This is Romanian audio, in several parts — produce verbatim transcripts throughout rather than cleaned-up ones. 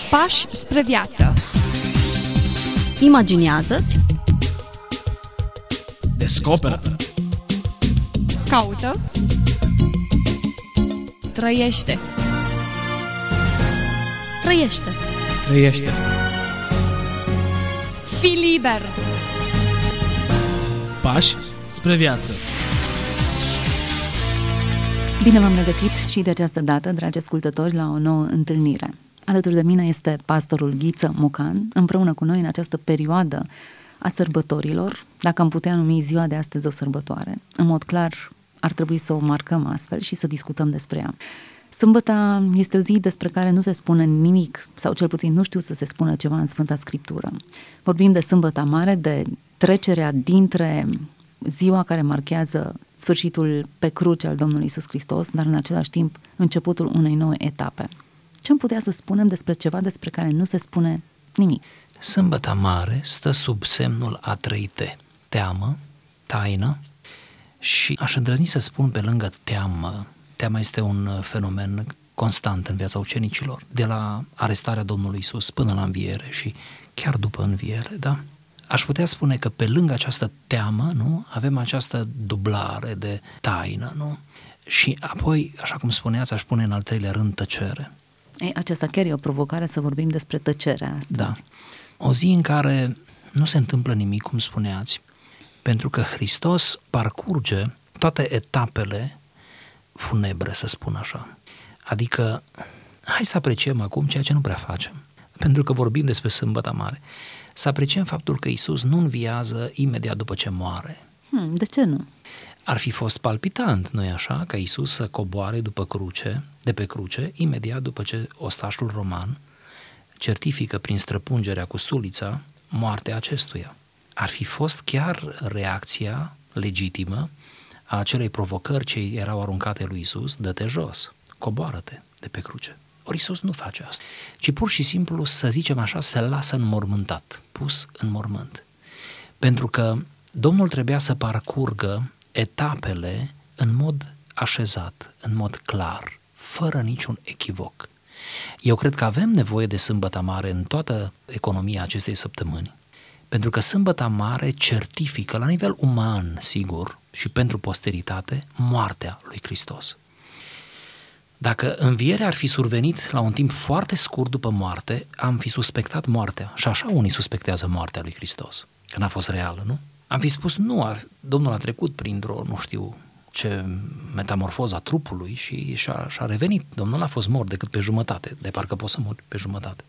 Pași spre viață. Imaginează-ți. Descoperă. Caută. Trăiește. Trăiește. Trăiește. Fii liber. Pași spre viață. Bine v-am regăsit și de această dată, dragi ascultători, la o nouă întâlnire. Alături de mine este pastorul Ghiță Mocan, împreună cu noi în această perioadă a sărbătorilor, dacă am putea numi ziua de astăzi o sărbătoare. În mod clar, ar trebui să o marcăm astfel și să discutăm despre ea. Sâmbăta este o zi despre care nu se spune nimic, sau cel puțin nu știu să se spună ceva în Sfânta Scriptură. Vorbim de Sâmbăta Mare, de trecerea dintre ziua care marchează sfârșitul pe cruce al Domnului Iisus Hristos, dar în același timp începutul unei noi etape. Ce am putea să spunem despre ceva despre care nu se spune nimic? Sâmbăta Mare stă sub semnul a trei T: teamă, taină și aș îndrăzni să spun pe lângă teamă. Teama este un fenomen constant în viața ucenicilor, de la arestarea Domnului Iisus până la înviere și chiar după înviere, da? Aș putea spune că pe lângă această teamă, nu, avem această dublare de taină, nu? Și apoi, așa cum spuneați, aș pune în al treilea rând tăcere. Ei, aceasta chiar e o provocare să vorbim despre tăcerea astăzi. Da. O zi în care nu se întâmplă nimic, cum spuneați, pentru că Hristos parcurge toate etapele funebre, să spun așa. Adică, hai să apreciem acum ceea ce nu prea facem, pentru că vorbim despre Sâmbăta Mare. Să apreciem faptul că Iisus nu înviază imediat după ce moare. Hmm, de ce nu? Ar fi fost palpitant, nu-i așa, ca Iisus să coboare după cruce, de pe cruce, imediat după ce ostașul roman certifică prin străpungerea cu sulița moartea acestuia. Ar fi fost chiar reacția legitimă a acelei provocări ce erau aruncate lui Iisus: dă-te jos, coboară-te de pe cruce. Ori Iisus nu face asta, ci pur și simplu, să zicem așa, se lasă înmormântat, pus în mormânt. Pentru că Domnul trebuia să parcurgă etapele în mod așezat, în mod clar, fără niciun echivoc. Eu cred că avem nevoie de Sâmbăta Mare în toată economia acestei săptămâni, pentru că Sâmbăta Mare certifică la nivel uman, sigur, și pentru posteritate, moartea lui Hristos. Dacă învierea ar fi survenit la un timp foarte scurt după moarte, am fi suspectat moartea. Și așa unii suspectează moartea lui Hristos, că n-a fost reală, nu? Am fi spus, nu, ar, Domnul a trecut printr-o, nu știu ce, metamorfoză a trupului și și-a, și-a revenit. Domnul n-a fost mort decât pe jumătate, de parcă poți să mori pe jumătate.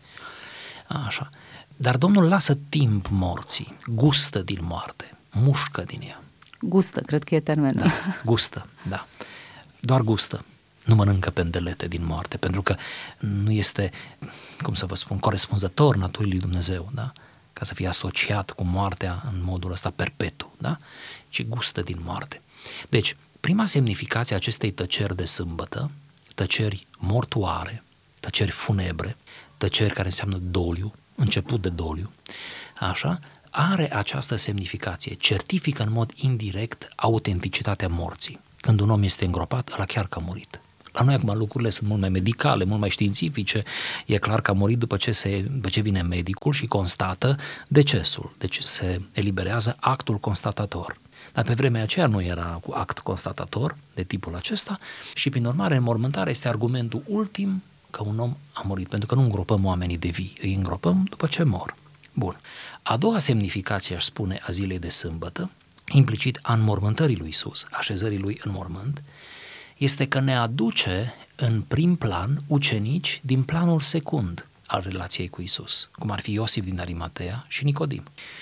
Așa. Dar Domnul lasă timp morții, gustă din moarte, mușcă din ea. Gustă, cred că e termenul. Da, gustă, da. Doar gustă. Nu mănâncă pendelete din moarte, pentru că nu este, cum să vă spun, corespunzător naturii lui Dumnezeu, da? Ca să fie asociat cu moartea în modul ăsta perpetu, da? Ci gustă din moarte. Deci, prima semnificație a acestei tăceri de sâmbătă, tăceri mortuare, tăceri funebre, tăceri care înseamnă doliu, început de doliu, așa, are această semnificație, certifică în mod indirect autenticitatea morții. Când un om este îngropat, ăla chiar că a murit. La noi acum lucrurile sunt mult mai medicale, mult mai științifice. E clar că a murit după ce, se, după ce vine medicul și constată decesul. Deci se eliberează actul constatator. Dar pe vremea aceea nu era cu act constatator de tipul acesta și prin urmare înmormântarea este argumentul ultim că un om a murit, pentru că nu îngropăm oamenii de vii, îi îngropăm după ce mor. Bun. A doua semnificație, aș spune, a zilei de sâmbătă, implicit a înmormântării lui Iisus, așezării lui în mormânt, este că ne aduce în prim plan ucenici din planul secund al relației cu Iisus, cum ar fi Iosif din Arimatea și Nicodim.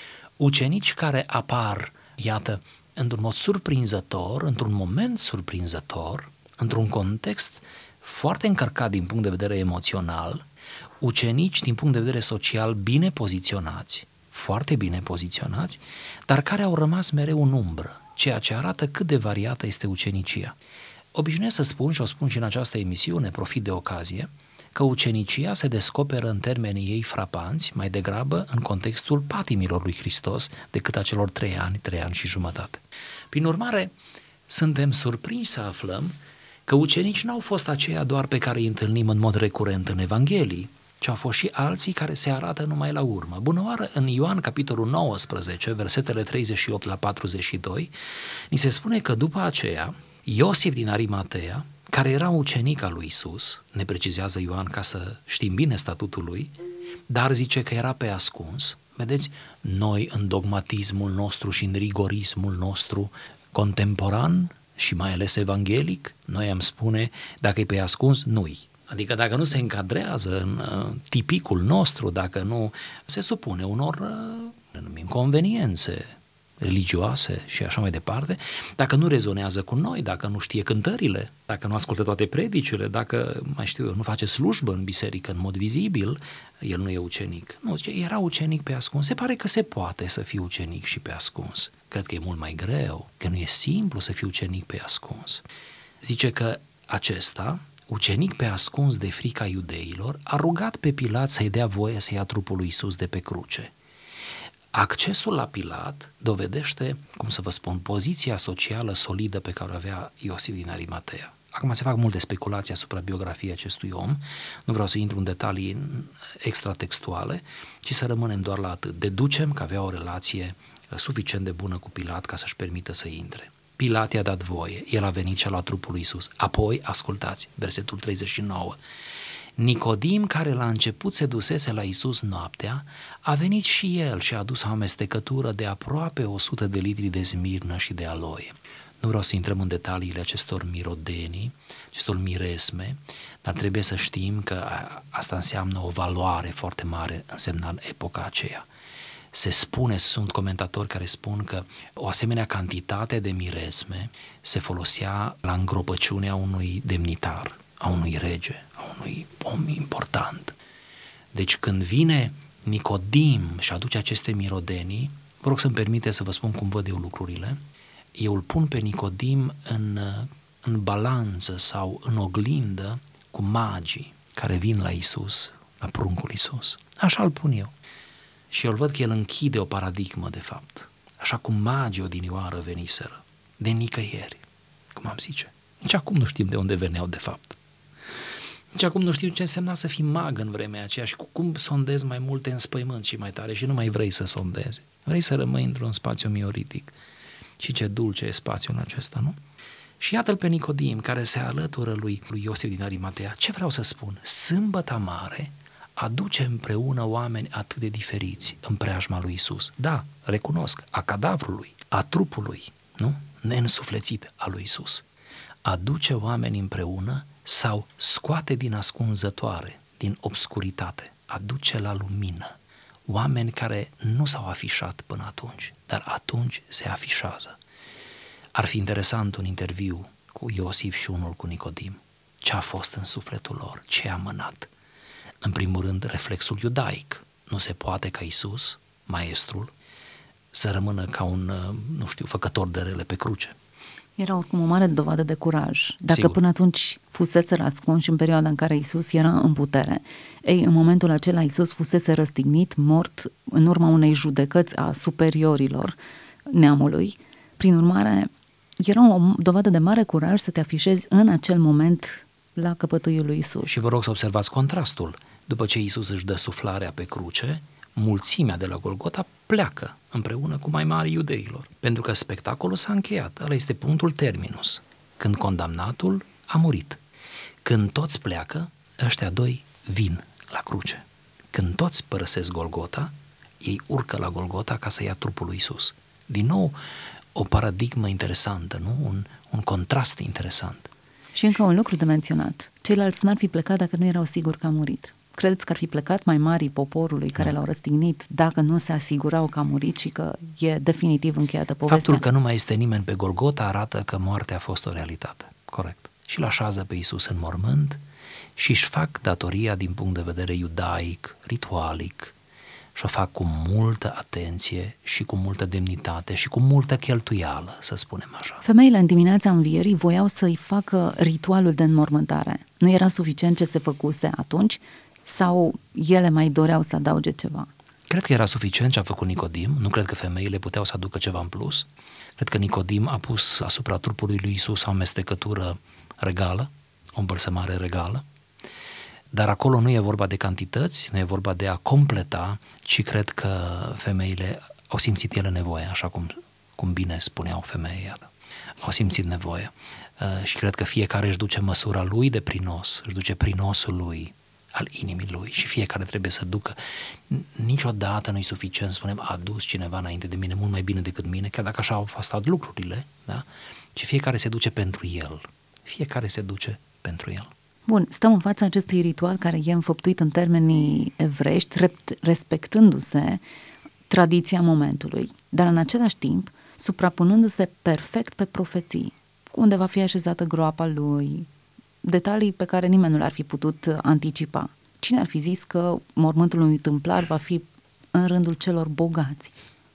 Ucenici care apar, iată, într-un mod surprinzător, într-un moment surprinzător, într-un context foarte încărcat din punct de vedere emoțional, ucenici din punct de vedere social bine poziționați, foarte bine poziționați, dar care au rămas mereu în umbră, ceea ce arată cât de variată este ucenicia. Obișnuiesc să spun, și o spun și în această emisiune, profit de ocazie, că ucenicia se descoperă în termenii ei frapanți, mai degrabă în contextul patimilor lui Hristos, decât a celor trei ani, trei ani și jumătate. Prin urmare, suntem surprinși să aflăm că ucenici n-au fost aceia doar pe care îi întâlnim în mod recurent în Evanghelii, ci au fost și alții care se arată numai la urmă. Bună oară, în Ioan capitolul nouăsprezece, versetele treizeci și opt la patruzeci și doi, ni se spune că după aceea Iosif din Arimatea, care era ucenic al lui Iisus, ne precizează Ioan ca să știm bine statutul lui, dar zice că era pe ascuns. Vedeți, noi în dogmatismul nostru și în rigorismul nostru contemporan și mai ales evanghelic, noi am spune, dacă e pe ascuns, nu-i. Adică dacă nu se încadrează în uh, tipicul nostru, dacă nu se supune unor uh, numim conveniențe religioase și așa mai departe, dacă nu rezonează cu noi, dacă nu știe cântările, dacă nu ascultă toate predicile, dacă, mai știu eu, nu face slujbă în biserică în mod vizibil, el nu e ucenic. Nu, zice, era ucenic pe ascuns. Se pare că se poate să fii ucenic și pe ascuns. Cred că e mult mai greu, că nu e simplu să fii ucenic pe ascuns. Zice că acesta, ucenic pe ascuns de frica iudeilor, a rugat pe Pilat să-i dea voie să ia trupul lui Iisus de pe cruce. Accesul la Pilat dovedește, cum să vă spun, poziția socială solidă pe care o avea Iosif din Arimatea. Acum se fac multe speculații asupra biografiei acestui om, nu vreau să intru în detalii extratextuale, ci să rămânem doar la atât. Deducem că avea o relație suficient de bună cu Pilat ca să-și permită să intre. Pilat i-a dat voie, el a venit și a luat trupul lui Iisus. Apoi, ascultați, versetul treizeci și nouă, Nicodim, care la început se dusese la Iisus noaptea, a venit și el și a adus o amestecătură de aproape o sută de litri de smirnă și de aloie. Nu vreau să intrăm în detaliile acestor mirodenii, acestor miresme, dar trebuie să știm că asta înseamnă o valoare foarte mare însemna în epoca aceea. Se spune, sunt comentatori care spun că o asemenea cantitate de miresme se folosea la îngropăciunea unui demnitar, a unui rege, a unui om important. Deci când vine Nicodim și aduce aceste mirodenii, vă rog să-mi permite să vă spun cum văd eu lucrurile, eu îl pun pe Nicodim în, în balanță sau în oglindă cu magii care vin la Iisus, la pruncul Iisus. Așa îl pun eu. Și eu îl văd că el închide o paradigmă, de fapt. Așa cum magii odinioară veniseră, de nicăieri, cum am zice. Nici acum nu știm de unde veneau, de fapt. Nici acum nu știu ce însemna să fii mag în vremea aceea și cu cum sondezi mai multe înspăimânți și mai tare și nu mai vrei să sondezi. Vrei să rămâi într-un spațiu mioritic. Și ce dulce e spațiul acesta, nu? Și iată-l pe Nicodim, care se alătură lui, lui Iosif din Arimatea. Ce vreau să spun? Sâmbăta mare aduce împreună oameni atât de diferiți în preajma lui Iisus. Da, recunosc, a cadavrului, a trupului, nu? Neînsuflețit a lui Iisus. Aduce oameni împreună sau scoate din ascunzătoare, din obscuritate, aduce la lumină. Oameni care nu s-au afișat până atunci, dar atunci se afișează. Ar fi interesant un interviu cu Iosif și unul cu Nicodim. Ce a fost în sufletul lor? Ce a mânat? În primul rând, reflexul iudaic. Nu se poate ca Iisus, maestrul, să rămână ca un, nu știu, făcător de rele pe cruce. Era oricum o mare dovadă de curaj. Dacă Sigur. Până atunci fusese ascuns în perioada în care Iisus era în putere, ei, în momentul acela Iisus fusese răstignit, mort, în urma unei judecăți a superiorilor neamului. Prin urmare, era o dovadă de mare curaj să te afișezi în acel moment la căpătâiul lui Iisus. Și vă rog să observați contrastul. După ce Iisus își dă suflarea pe cruce, mulțimea de la Golgota pleacă împreună cu mai mari iudeilor. Pentru că spectacolul s-a încheiat. Ăla este punctul terminus. Când condamnatul a murit. Când toți pleacă, ăștia doi vin la cruce. Când toți părăsesc Golgota, ei urcă la Golgota ca să ia trupul lui Iisus. Din nou, o paradigmă interesantă, nu? Un, un contrast interesant. Și încă un lucru de menționat. Ceilalți n-ar fi plecat dacă nu erau siguri că a murit. Credeți că ar fi plecat mai marii poporului care l-au răstignit dacă nu se asigurau că a murit și că e definitiv încheiată povestea? Faptul că nu mai este nimeni pe Golgota arată că moartea a fost o realitate. Corect. Și îl așează pe Iisus în mormânt și își fac datoria din punct de vedere iudaic, ritualic, și o fac cu multă atenție și cu multă demnitate și cu multă cheltuială, să spunem așa. Femeile în dimineața învierii voiau să-i facă ritualul de înmormântare. Nu era suficient ce se făcuse atunci sau ele mai doreau să adauge ceva? Cred că era suficient ce a făcut Nicodim, nu cred că femeile puteau să aducă ceva în plus. Cred că Nicodim a pus asupra trupului lui Iisus o amestecătură regală, o îmbălsămare regală. Dar acolo nu e vorba de cantități, nu e vorba de a completa, ci cred că femeile au simțit ele nevoie, așa cum, cum bine spuneau femeile, iată. Au simțit nevoie. Uh, și cred că fiecare își duce măsura lui de prinos, își duce prinosul lui, al inimii lui, și fiecare trebuie să ducă. Niciodată nu e suficient să spunem, a dus cineva înainte de mine mult mai bine decât mine, chiar dacă așa au stat lucrurile, da? Ci fiecare se duce pentru el. Fiecare se duce pentru el. Bun, stăm în fața acestui ritual care e înfăptuit în termenii evrești, respectându-se tradiția momentului, dar în același timp suprapunându-se perfect pe profeții, unde va fi așezată groapa lui, detalii pe care nimeni nu le-ar fi putut anticipa. Cine ar fi zis că mormântul unui tâmplar va fi în rândul celor bogați?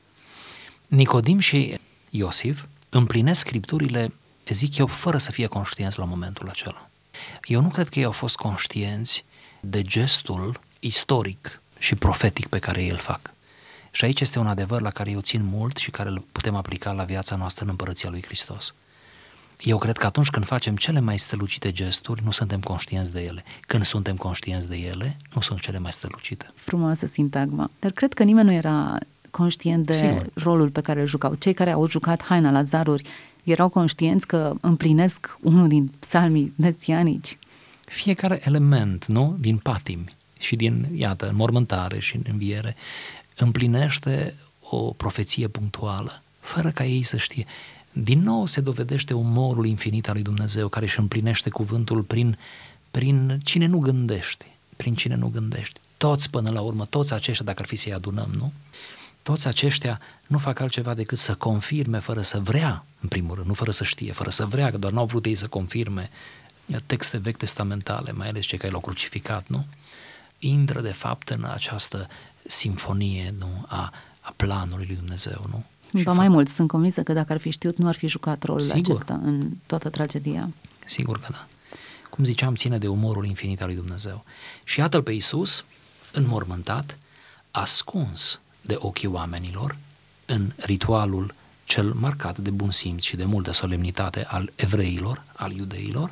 Nicodim și Iosif împlinesc scripturile, zic eu, fără să fie conștienți la momentul acela. Eu nu cred că ei au fost conștienți de gestul istoric și profetic pe care ei îl fac. Și aici este un adevăr la care eu țin mult și care îl putem aplica la viața noastră în Împărăția lui Hristos. Eu cred că atunci când facem cele mai strălucite gesturi, nu suntem conștienți de ele. Când suntem conștienți de ele, nu sunt cele mai strălucite. Frumoasă sintagma. Dar cred că nimeni nu era conștient de Sigur. rolul pe care îl jucau. Cei care au jucat haina la zaruri erau conștienți că împlinesc unul din psalmii mesianici. Fiecare element, nu? Din patimi și din, iată, înmormântare și în înviere, împlinește o profeție punctuală, fără ca ei să știe. Din nou se dovedește umorul infinit al lui Dumnezeu, care își împlinește cuvântul prin, prin cine nu gândești, prin cine nu gândești. Toți până la urmă, toți aceștia, dacă ar fi să-i adunăm, nu? Toți aceștia nu fac altceva decât să confirme fără să vrea, în primul rând, nu fără să știe, fără să vrea, că doar n-au vrut ei să confirme texte vechi testamentale, mai ales cei care l-au crucificat, nu? Intră de fapt în această simfonie, nu? A, a planului lui Dumnezeu, nu? Ba mai mult, sunt convinsă că dacă ar fi știut, nu ar fi jucat rolul Sigur. acesta în toată tragedia. Sigur că da. Cum ziceam, ține de umorul infinit al lui Dumnezeu. Și iată-l pe Iisus, înmormântat, ascuns de ochii oamenilor, în ritualul cel marcat de bun simț și de multă solemnitate al evreilor, al iudeilor,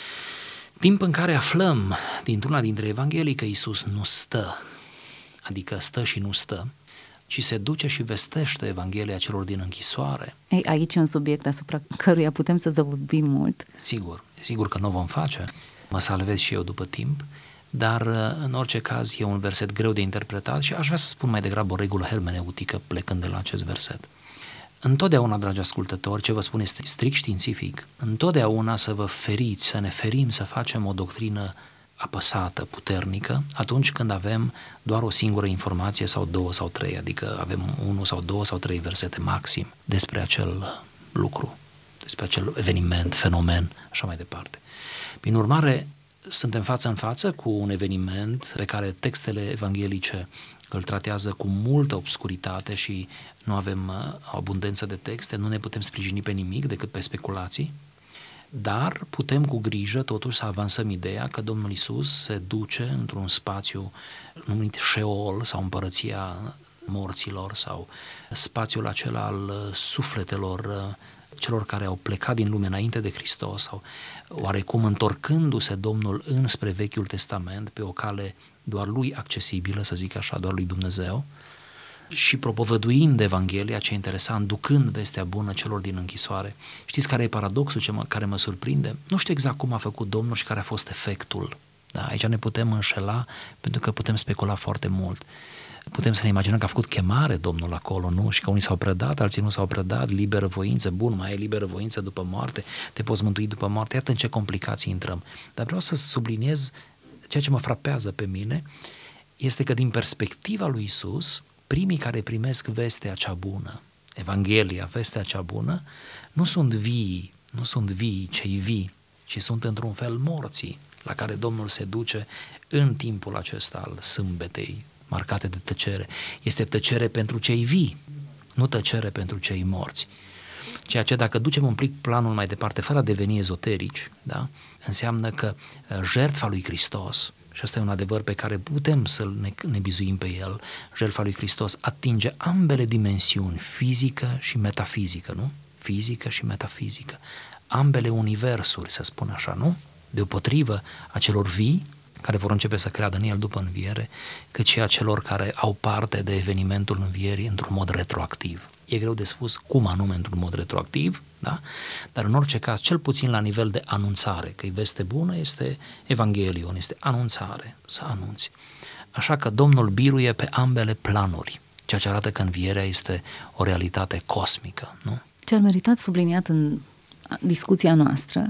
timp în care aflăm dintr-una dintre Evanghelii că Iisus nu stă, adică stă și nu stă, ci se duce și vestește Evanghelia celor din închisoare. Ei, aici e un subiect asupra căruia putem să zăvăbim mult. Sigur, sigur că nu vom face, mă salvez și eu după timp, dar în orice caz e un verset greu de interpretat și aș vrea să spun mai degrabă o regulă hermeneutică plecând de la acest verset. Întotdeauna, dragi ascultători, ce vă spun este strict științific, întotdeauna să vă feriți, să ne ferim să facem o doctrină apăsată, puternică, atunci când avem doar o singură informație sau două sau trei, adică avem unul sau două sau trei versete maxim despre acel lucru, despre acel eveniment, fenomen, așa mai departe. Prin urmare, suntem față în față cu un eveniment pe care textele evanghelice îl tratează cu multă obscuritate și nu avem o abundență de texte, nu ne putem sprijini pe nimic decât pe speculații, dar putem cu grijă totuși să avansăm ideea că Domnul Iisus se duce într-un spațiu numit Sheol sau împărăția morților sau spațiul acela al sufletelor celor care au plecat din lume înainte de Hristos sau oarecum întorcându-se Domnul înspre Vechiul Testament pe o cale doar lui accesibilă, să zic așa, doar lui Dumnezeu, și propovăduind Evanghelia, ce interesant, ducând vestea bună celor din închisoare. Știți care e paradoxul ce mă, care mă surprinde? Nu știu exact cum a făcut Domnul și care a fost efectul. Da, aici ne putem înșela pentru că putem specula foarte mult. Putem să ne imaginăm că a făcut chemare Domnul acolo, nu? Și că unii s-au predat, alții nu s-au predat, liberă voință, bun, mai e liberă voință după moarte, te poți mântui după moarte, iată în ce complicații intrăm. Dar vreau să subliniez ceea ce mă frapează pe mine, este că din perspectiva lui Iisus, primii care primesc vestea cea bună, Evanghelia, vestea cea bună, nu sunt vii, nu sunt vii, cei vii, ci sunt într-un fel morții, la care Domnul se duce în timpul acesta al sâmbetei, marcate de tăcere. Este tăcere pentru cei vii, nu tăcere pentru cei morți. Ceea ce, dacă ducem un plic planul mai departe, fără a deveni ezoterici, da, înseamnă că jertfa lui Hristos, și asta e un adevăr pe care putem să ne, ne bizuim pe el, jertfa lui Hristos atinge ambele dimensiuni, fizică și metafizică, nu? Fizică și metafizică. Ambele universuri, să spun așa, nu? Deopotrivă, a celor vii, care vor începe să creadă în El după înviere, cât și a celor care au parte de evenimentul învierii într-un mod retroactiv. E greu de spus cum anume într-un mod retroactiv, da? Dar în orice caz, cel puțin la nivel de anunțare, că e veste bună, este Evanghelion, este anunțare, să anunți. Așa că Domnul biruie pe ambele planuri, ceea ce arată că învierea este o realitate cosmică, nu? Ce ar meritat subliniat în discuția noastră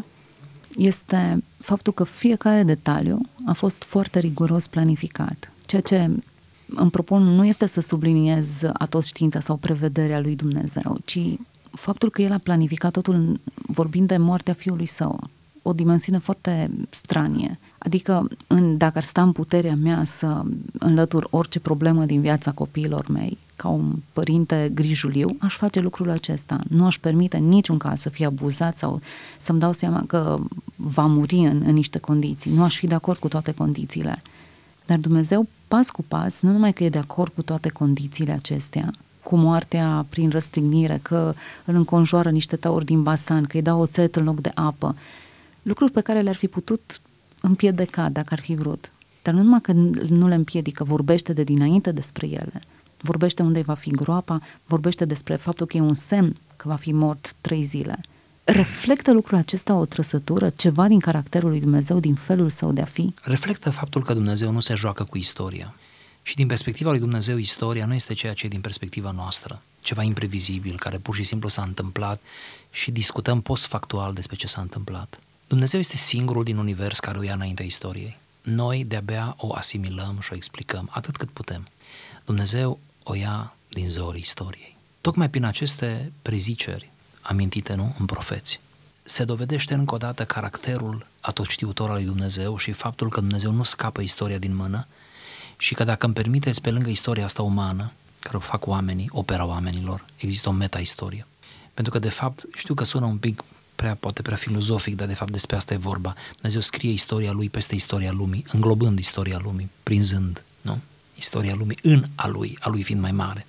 este faptul că fiecare detaliu a fost foarte riguros planificat. Ceea ce îmi propun nu este să subliniez atos știința sau prevederea lui Dumnezeu, ci faptul că El a planificat totul vorbind de moartea Fiului Său, o dimensiune foarte stranie. Adică în, dacă ar sta în puterea mea să înlătur orice problemă din viața copiilor mei, ca un părinte grijuliu, aș face lucrul acesta. Nu aș permite în niciun caz să fie abuzat sau să-mi dau seama că va muri în, în niște condiții. Nu aș fi de acord cu toate condițiile. Dar Dumnezeu, pas cu pas, nu numai că e de acord cu toate condițiile acestea, cu moartea prin răstignire, că îl înconjoară niște tauri din basan, că îi dau oțet în loc de apă, lucruri pe care le-ar fi putut împiedica dacă ar fi vrut. Dar nu numai că nu le împiedică, vorbește de dinainte despre ele, vorbește unde va fi groapa, vorbește despre faptul că e un semn că va fi mort trei zile. Reflectă lucrul acesta o trăsătură, ceva din caracterul lui Dumnezeu, din felul său de a fi? Reflectă faptul că Dumnezeu nu se joacă cu istoria. Și din perspectiva lui Dumnezeu, istoria nu este ceea ce e din perspectiva noastră, ceva imprevizibil, care pur și simplu s-a întâmplat și discutăm post-factual despre ce s-a întâmplat. Dumnezeu este singurul din univers care o ia înaintea istoriei. Noi de-abia o asimilăm și o explicăm atât cât putem. Dumnezeu o ia din zorii istoriei. Tocmai prin aceste preziceri amintite, nu, în profeți, se dovedește încă o dată caracterul atotștiutor al lui Dumnezeu și faptul că Dumnezeu nu scapă istoria din mână și că, dacă îmi permiteți, pe lângă istoria asta umană, care o fac oamenii, opera oamenilor, există o meta-istorie. Pentru că, de fapt, știu că sună un pic prea, poate prea filozofic, dar de fapt despre asta e vorba. Dumnezeu scrie istoria Lui peste istoria lumii, înglobând istoria lumii, prinzând, nu? Istoria lumii în a Lui, a Lui fiind mai mare.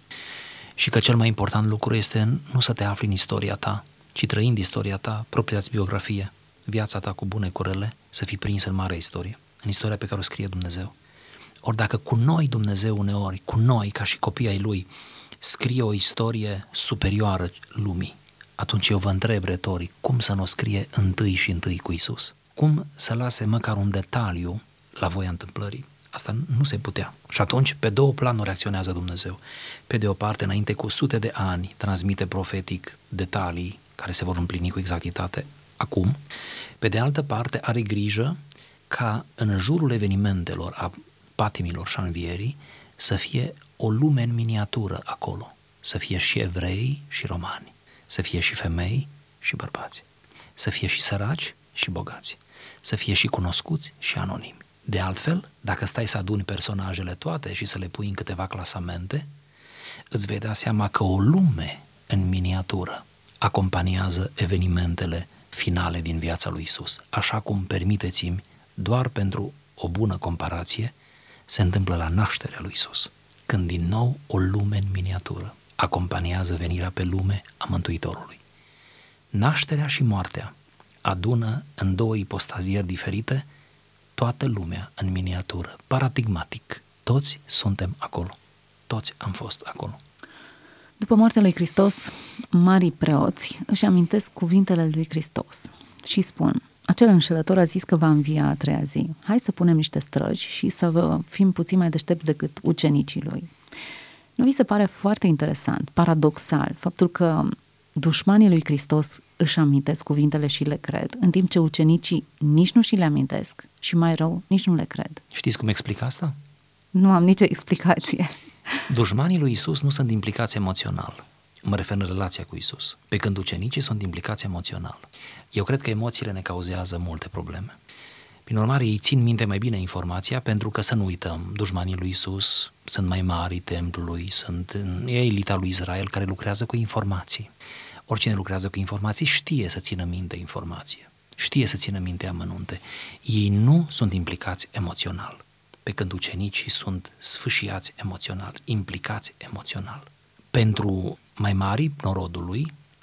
Și că cel mai important lucru este nu să te afli în istoria ta, ci trăind istoria ta, propria-ți biografie, viața ta cu bune, cu rele, să fii prins în mare istorie, în istoria pe care o scrie Dumnezeu. Ori dacă cu noi Dumnezeu uneori, cu noi ca și copii ai Lui, scrie o istorie superioară lumii, atunci eu vă întreb retoric, cum să nu o scrie întâi și întâi cu Iisus? Cum să lase măcar un detaliu la voia întâmplării? Asta nu se putea. Și atunci, pe două planuri reacționează Dumnezeu. Pe de o parte, înainte cu sute de ani, transmite profetic detalii care se vor împlini cu exactitate acum. Pe de altă parte, are grijă ca în jurul evenimentelor, a patimilor și a învierii, să fie o lume în miniatură acolo. Să fie și evrei și romani. Să fie și femei și bărbați. Să fie și săraci și bogați. Să fie și cunoscuți și anonimi. De altfel, dacă stai să aduni personajele toate și să le pui în câteva clasamente, îți vei da seama că o lume în miniatură acompaniază evenimentele finale din viața lui Iisus. Așa cum, permiteți-mi, doar pentru o bună comparație, se întâmplă la nașterea lui Iisus, când din nou o lume în miniatură acompaniază venirea pe lume a Mântuitorului. Nașterea și moartea adună în două ipostazieri diferite toată lumea în miniatură, paradigmatic. Toți suntem acolo. Toți am fost acolo. După moartea lui Hristos, marii preoți își amintesc cuvintele lui Hristos și spun: acel înșelător a zis că va învia a treia zi. Hai să punem niște străji și să fim puțin mai deștepți decât ucenicii lui. Nu vi se pare foarte interesant, paradoxal, faptul că dușmanii lui Hristos își amintesc cuvintele și le cred, în timp ce ucenicii nici nu și le amintesc și, mai rău, nici nu le cred? Știți cum explic asta? Nu am nicio explicație. Dușmanii lui Iisus nu sunt implicați emoțional. Mă refer în relația cu Iisus. Pe când ucenicii sunt implicați emoțional. Eu cred că emoțiile ne cauzează multe probleme. Prin urmare, ei țin minte mai bine informația, pentru că, să nu uităm, dușmanii lui Iisus sunt mai mari templului, sunt e elita lui Israel care lucrează cu informații. Oricine lucrează cu informații știe să țină minte informație, știe să țină minte amănunte. Ei nu sunt implicați emoțional, pe când ucenicii sunt sfâșiați emoțional, implicați emoțional. Pentru mai mari norodului,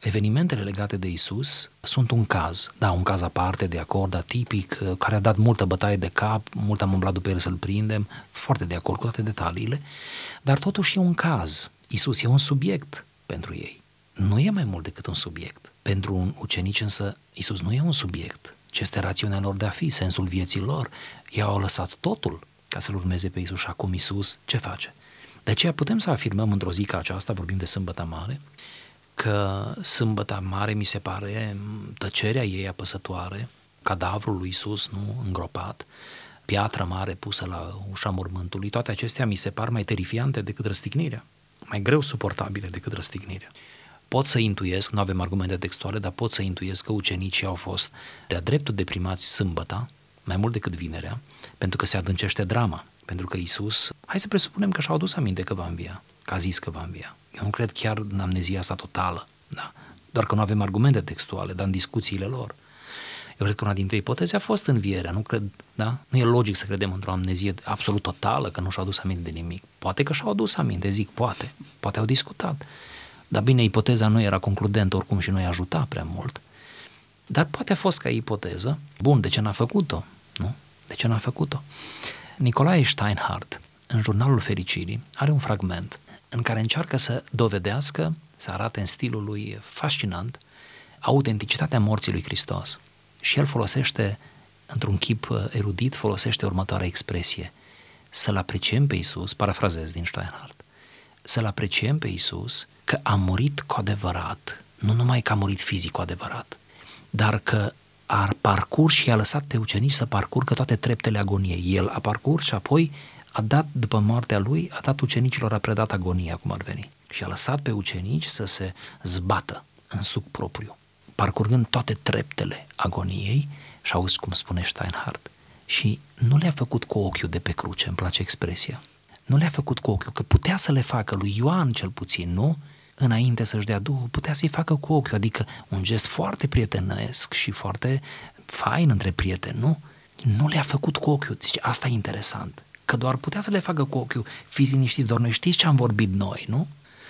evenimentele legate de Isus sunt un caz, da, un caz aparte, de acord, atipic, care a dat multă bătaie de cap, mult am umblat după el să-l prindem, foarte de acord cu toate detaliile, dar totuși e un caz. Isus e un subiect pentru ei. Nu e mai mult decât un subiect. Pentru un ucenici însă, Isus nu e un subiect, ci este rațiunea lor de a fi, sensul vieții lor. Ei au lăsat totul ca să-L urmeze pe Isus și acum Isus ce face? De aceea putem să afirmăm într-o zi ca aceasta, vorbim de Sâmbăta Mare, că Sâmbăta Mare mi se pare tăcerea ei apăsătoare, cadavrul lui Isus nu îngropat, piatră mare pusă la ușa mormântului, toate acestea mi se par mai terifiante decât răstignirea, mai greu suportabile decât răstignirea. Pot să intuiesc, nu avem argumente textuale, dar pot să intuiesc că ucenicii au fost de-a dreptul deprimați sâmbăta, mai mult decât vinerea, pentru că se adâncește drama, pentru că Isus, hai să presupunem că și-au adus aminte că va învia, că a zis că va învia. Eu nu cred chiar în amnezia asta totală, da? Doar că nu avem argumente textuale, dar în discuțiile lor. Eu cred că una dintre ipoteze a fost învierea, nu cred, da? Nu e logic să credem într-o amnezie absolut totală, că nu și-au adus aminte de nimic. Poate că și-au adus aminte, zic, poate, poate au discutat. Dar bine, ipoteza nu era concludentă oricum și nu i-a ajutat prea mult. Dar poate a fost ca ipoteză. Bun, de ce n-a făcut-o? Nu? De ce n-a făcut-o? Nicolae Steinhardt, în Jurnalul Fericirii, are un fragment în care încearcă să dovedească, să arate în stilul lui fascinant, autenticitatea morții lui Hristos. Și el folosește, într-un chip erudit, folosește următoarea expresie: să-L apreciem pe Iisus, parafrazez din Steinhardt, să-L apreciem pe Iisus că a murit cu adevărat, nu numai că a murit fizic cu adevărat, dar că a parcurs și a lăsat pe ucenici să parcurgă toate treptele agoniei. El a parcurs și apoi a dat, după moartea lui, a dat ucenicilor, a predat agonia, cum ar veni. Și a lăsat pe ucenici să se zbată în suc propriu, parcurgând toate treptele agoniei, și auzi cum spune Steinhardt, și nu le-a făcut cu ochiul de pe cruce, îmi place expresia, nu le-a făcut cu ochiul, că putea să le facă lui Ioan cel puțin, nu? Înainte să-și dea Duhul, putea să-i facă cu ochiul, adică un gest foarte prietenesc și foarte fain între prieteni, nu? Nu le-a făcut cu ochiul, deci asta e interesant, că doar putea să le facă cu ochiul, fiți liniștiți, doar noi știți ce am vorbit noi, nu?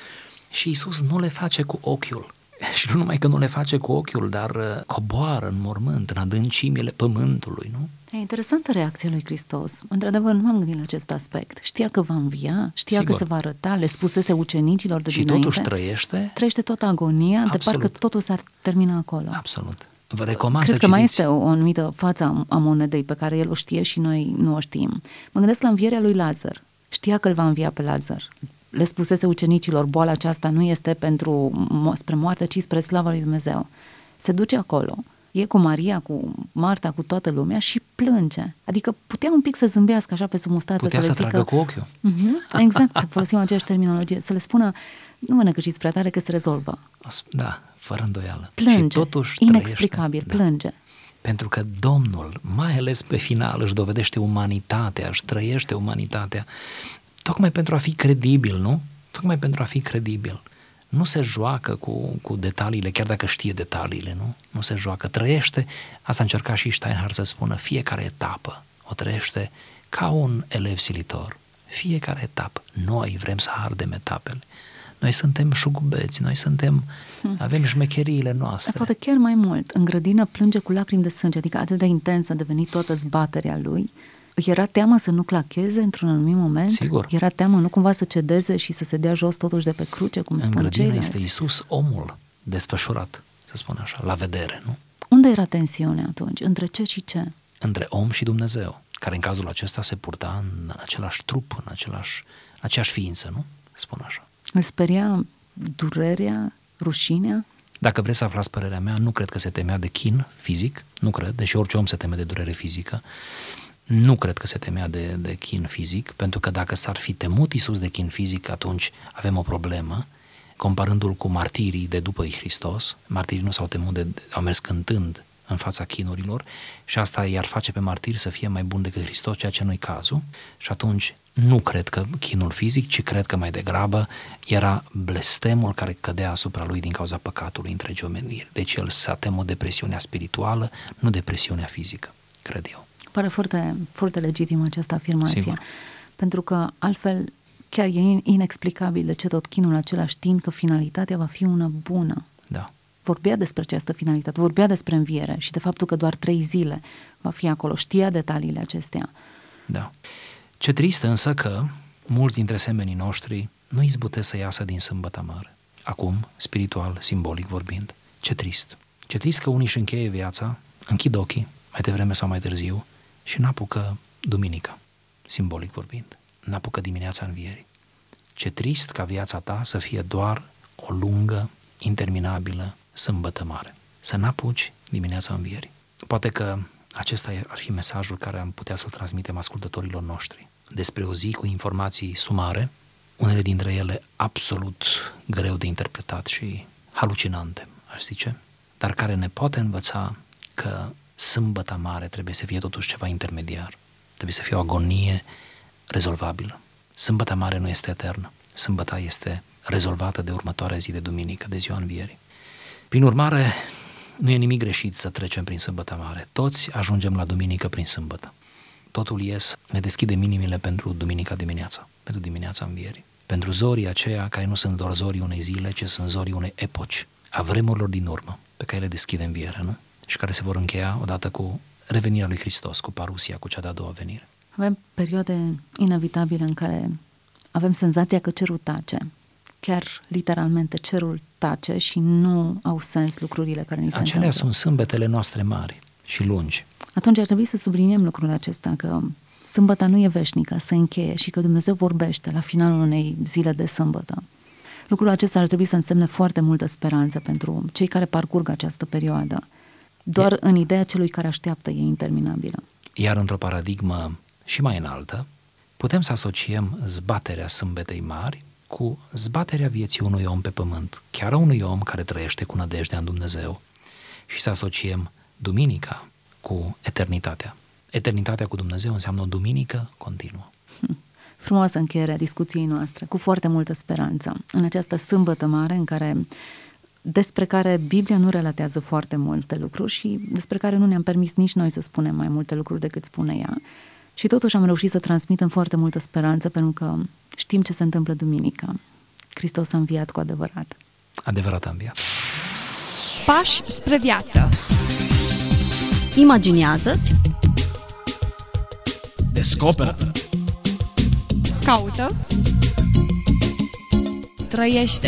Și Iisus nu le face cu ochiul. Și nu numai că nu le face cu ochiul, dar coboară în mormânt, în adâncimile pământului, nu? E interesantă reacția lui Hristos. Într-adevăr, nu m-am gândit la acest aspect. Știa că va învia, știa Sigur. că se va arăta, le spusese ucenicilor de și dinainte. Și totuși trăiește. Trăiește toată agonia, Absolut. de parcă totul s-ar termina acolo. Absolut. Vă recomand Cred să că citiți. mai este o anumită față a monedei pe care el o știe și noi nu o știm. Mă gândesc la învierea lui Lazar. Știa că îl va învia pe Lazar. Le spusese ucenicilor, boala aceasta nu este pentru spre moarte, ci spre slava lui Dumnezeu. Se duce acolo, e cu Maria, cu Marta, cu toată lumea și plânge. Adică putea un pic să zâmbească așa pe sub mustață. Putea să, să le zică, tragă cu ochiul. Uh-huh, exact, să folosim aceeași terminologie. Să le spună, nu mă năcăjiți prea tare că se rezolvă. Da, fără îndoială. Plânge, și totuși inexplicabil, trăiește. plânge. Da. Pentru că Domnul, mai ales pe final, își dovedește umanitatea, își trăiește umanitatea, tocmai pentru a fi credibil, nu? Tocmai pentru a fi credibil. Nu se joacă cu, cu detaliile, chiar dacă știe detaliile, nu? Nu se joacă, trăiește, asta încerca și Steinhardt să spună, fiecare etapă o trăiește ca un elev silitor. Fiecare etapă. Noi vrem să ardem etapele. Noi suntem șugubeți, noi suntem, avem șmecheriile noastre. Dar poate chiar mai mult, în grădină plânge cu lacrimi de sânge, adică atât de intens a devenit toată zbaterea lui. Era teamă să nu clacheze într-un anumit moment? Sigur. Era teamă nu cumva să cedeze și să se dea jos totuși de pe cruce, cum spun ceilalți? În grădină este Iisus, omul desfășurat, să spun așa, la vedere, nu? Unde era tensiunea atunci? Între ce și ce? Între om și Dumnezeu, care în cazul acesta se purta în același trup, în același, aceeași ființă, nu? Spun așa. Îl speria durerea, rușinea? Dacă vreți să aflați părerea mea, nu cred că se temea de chin fizic, nu cred, deși orice om se teme de durere fizică. Nu cred că se temea de, de chin fizic, pentru că dacă s-ar fi temut Iisus de chin fizic, atunci avem o problemă. Comparându-l cu martirii de după Hristos, martirii nu s-au temut, de, au mers cântând în fața chinurilor și asta i-ar face pe martiri să fie mai buni decât Hristos, ceea ce nu-i cazul. Și atunci nu cred că chinul fizic, ci cred că mai degrabă era blestemul care cădea asupra lui din cauza păcatului întregii omeniri. Deci el s-a temut de presiunea spirituală, nu de presiunea fizică, cred eu. Pare foarte, foarte legitimă această afirmație. Sigur. Pentru că altfel chiar e inexplicabil de ce tot chinul acela știind că finalitatea va fi una bună. Da. vorbea despre această finalitate, vorbea despre înviere și de faptul că doar trei zile va fi acolo, știa detaliile acestea. Da. Ce trist însă că mulți dintre semenii noștri nu izbutesc să iasă din sâmbăta mare. Acum, spiritual, simbolic vorbind. Ce trist. Ce trist că unii își încheie viața, închid ochii, mai devreme sau mai târziu, și n-apucă duminica, simbolic vorbind. N-apucă dimineața învierii. Ce trist ca viața ta să fie doar o lungă, interminabilă sâmbătă mare. Să n-apuci dimineața învierii. Poate că acesta ar fi mesajul care am putea să-l transmitem ascultătorilor noștri. Despre o zi cu informații sumare, unele dintre ele absolut greu de interpretat și halucinante, aș zice, dar care ne poate învăța că sâmbăta mare trebuie să fie totuși ceva intermediar. Trebuie să fie o agonie rezolvabilă. Sâmbăta mare nu este eternă. Sâmbăta este rezolvată de următoarea zi de duminică, de ziua învierii. Prin urmare, nu e nimic greșit să trecem prin sâmbăta mare. Toți ajungem la duminică prin sâmbătă. Totul ies, ne deschide minimile pentru duminica dimineața, pentru dimineața învierii. Pentru zorii aceia care nu sunt doar zorii unei zile, ci sunt zorii unei epoci, a vremurilor din urmă, pe care le deschide învierea, nu? Și care se vor încheia odată cu revenirea lui Hristos, cu parusia, cu cea de-a doua venire. Avem perioade inevitabile în care avem senzația că cerul tace. Chiar literalmente cerul tace și nu au sens lucrurile care ni se Acelea întâmplă. sunt sâmbetele noastre mari și lungi. Atunci ar trebui să subliniem lucrul acesta, că sâmbăta nu e veșnică, se încheie și că Dumnezeu vorbește la finalul unei zile de sâmbătă. Lucrul acesta ar trebui să însemne foarte multă speranță pentru cei care parcurg această perioadă. Doar e... în ideea celui care așteaptă e interminabilă. Iar într-o paradigmă și mai înaltă, putem să asociem zbaterea sâmbetei mari cu zbaterea vieții unui om pe pământ, chiar a unui om care trăiește cu nădejdea în Dumnezeu, și să asociem duminica cu eternitatea. Eternitatea cu Dumnezeu înseamnă o duminică continuă. Hm. Frumoasă încheiere a discuției noastre, cu foarte multă speranță, în această sâmbătă mare în care, despre care Biblia nu relatează foarte multe lucruri și despre care nu ne-am permis nici noi să spunem mai multe lucruri decât spune ea. Și totuși am reușit să transmitem foarte multă speranță pentru că știm ce se întâmplă duminica. Hristos a înviat cu adevărat. Adevărat a înviat. Pași spre viață. Imaginează-ți, Descoperă. Caută. Trăiește.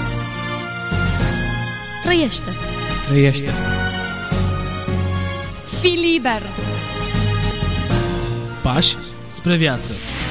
trăiește. Trăiește. Fii liber. Pași spre viață.